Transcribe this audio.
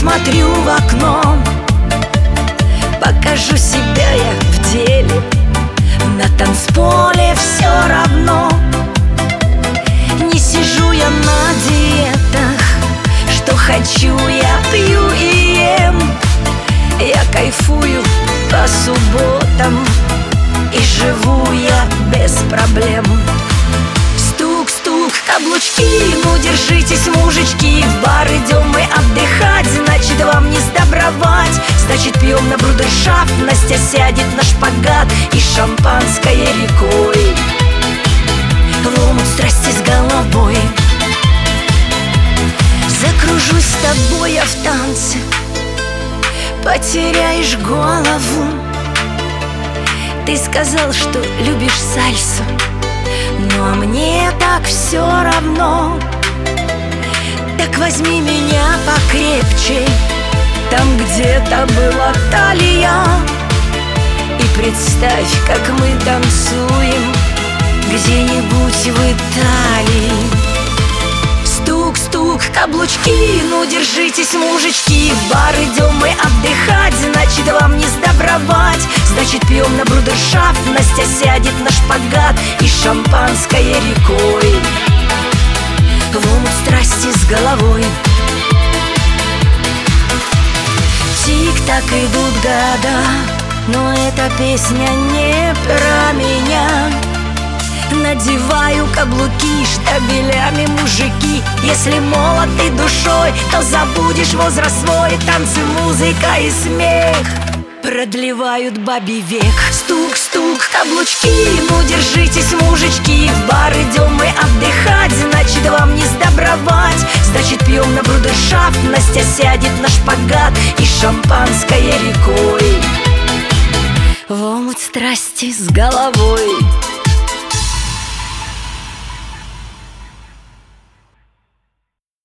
смотрю в окно. Покажу себя я в деле, на танцполе все равно. Не сижу я на диетах, что хочу я пью и ем. Я кайфую по субботам и живу я без проблем. Стук-стук, каблучки, ну держитесь, мужички. В бар идем мы отдыхать, значит вам не сдобровать. Значит пьем на брудершафт, Настя сядет на шпагат, и шампанское рекой в омут страсти с головой. Закружусь с тобой я в танце, потеряешь голову. Ты сказал, что любишь сальсу, но мне так все равно. Так возьми меня покрепче, там где-то была талия, и представь, как мы танцуем где-нибудь в Италии. Стук-стук, каблучки, ну держитесь, мужички. В бар идем мы отдыхать, значит вам не сдобровать. Значит пьем на брудершафт, Настя сядет на шпагат, и шампанское рекой в омут страсти с головой. Тик-так идут года, но эта песня не про меня. Надеваю каблуки штабелями, мужики. Если молод ты душой, то забудешь возраст свой. Танцы, музыка и смех продлевают бабий век. Стук-стук, каблучки, ну держитесь, мужички. В бар идем мы отдыхать, значит вам не сдобровать. Значит пьем на брудершафт, Настя сядет на шпагат,